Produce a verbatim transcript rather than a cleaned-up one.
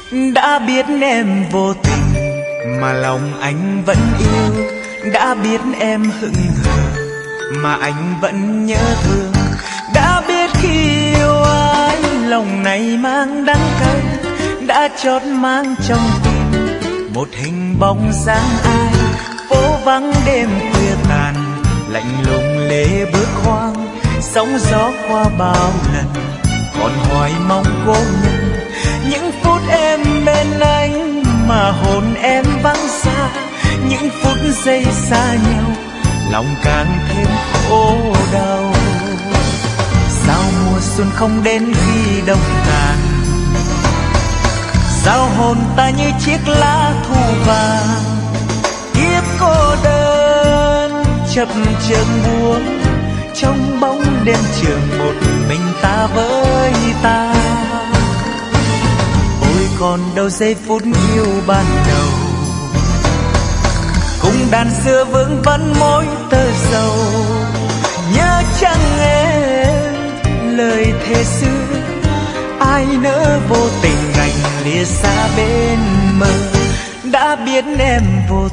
Đã biết em vô tình mà lòng anh vẫn yêu, đã biết em hững hờ mà anh vẫn nhớ thương, đã biết khi yêu ai lòng này mang đắng cay, đã chót mang trong tim một hình bóng dáng ai. Phố vắng đêm khuya tàn, lạnh lùng lê bước khoang, sóng gió qua bao lần còn hoài mong cố nhân. Những phút em bên anh mà hồn em vắng xa, những phút giây xa nhau lòng càng thêm khổ đau. Sao mùa xuân không đến khi đông tàn, sao hồn ta như chiếc lá thu vàng. Kiếp cô đơn chập chờn buông, trong bóng đêm trường một mình ta với ta. Ôi còn đâu giây phút yêu ban đầu, cùng đàn xưa vương vấn mối tơ dầu. Nhớ chăng em lời thề xưa, ai nỡ vô tình rành lìa xa bên mơ. Đã biết em vô